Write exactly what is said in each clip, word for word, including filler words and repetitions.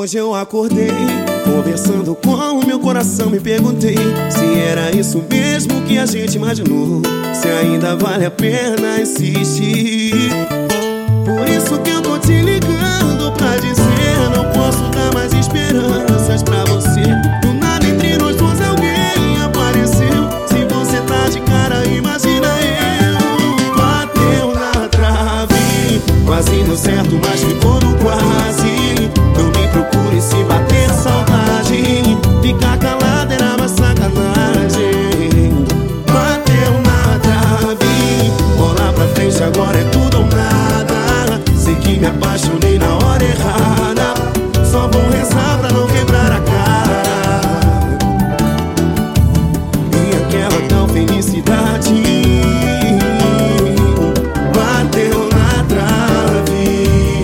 Hoje eu acordei, conversando com o meu coração, me perguntei se era isso mesmo que a gente imaginou, se ainda vale a pena insistir. Por isso que eu tô te ligando pra dizer, não posso dar mais esperanças pra você. Do nada entre nós dois alguém apareceu. Se você tá de cara, imagina eu. Bateu na trave, quase deu certo, mas ficou no quase. Não me procure se bater saudade, ficar calado era uma sacanagem. Bateu na trave, bola pra frente, agora é tudo ou nada. Sei que me apaixonei na hora errada, só vou rezar pra não quebrar a cara. E aquela tal felicidade bateu na trave.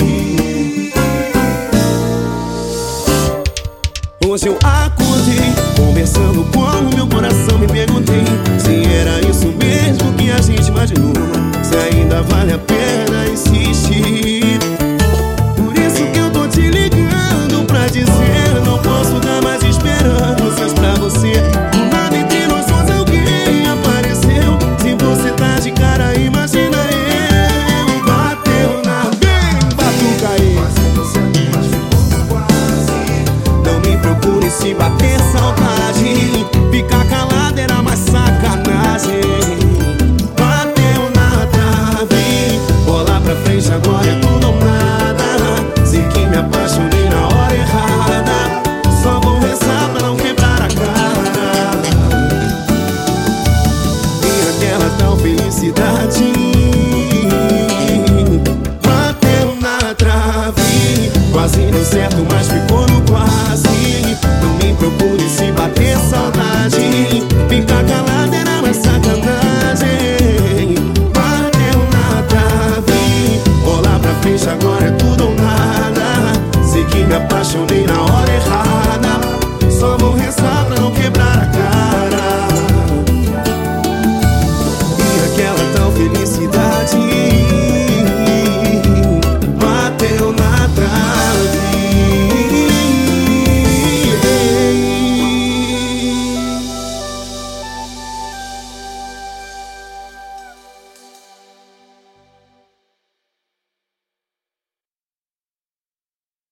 Hoje eu acordei, conversando com o meu coração, me perguntei se era isso mesmo que a gente imaginou, se ainda vale a pena insistir. Por isso que eu tô te ligando pra dizer, não posso dar mais esperanças pra você. Do nada entre nós dois alguém apareceu. Se você tá de cara, imagina eu. Bateu na bem, batuca aí. Não me procure se bater saudade, ficar calado era mais sacanagem. Bateu na trave, bola pra frente, agora é tudo ou nada. Sei que me apaixonei na hora errada, só vou rezar pra não quebrar a cara. E aquela tal felicidade bateu na trave, quase deu certo, mas ficou no quase. Não me procure se bater saudade, ficar calado era mais sacanagem. Bateu na trave, bola pra frente, agora é tudo ou nada. Sei que me apaixonei na